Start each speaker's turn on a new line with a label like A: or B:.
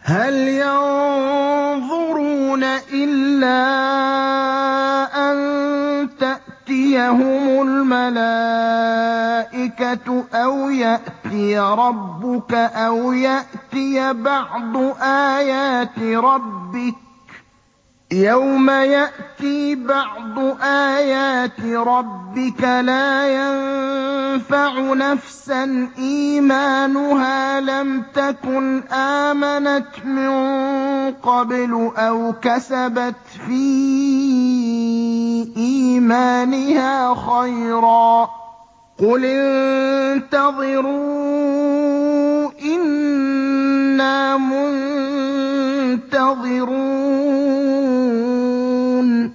A: هَلْ يَنظُرُونَ إِلَّا أَن تَأْتِيَهُمُ الْمَلَائِكَةُ أَوْ يَأْتِيَ رَبُّكَ أَوْ يَأْتِيَ بَعْضُ آيَاتِ رَبِّكَ ۗ يَوْمَ يَأْتِي بَعْضُ آيَاتِ رَبِّكَ لَا يَنفَعُ نَفْسًا إِيمَانُهَا لَمْ تَكُنْ آمَنَتْ مِن قَبْلُ أَوْ كَسَبَتْ فِي إِيمَانِهَا خَيْرًا ۗ قُلِ انتَظِرُوا إِنَّا مُنتَظِرُونَ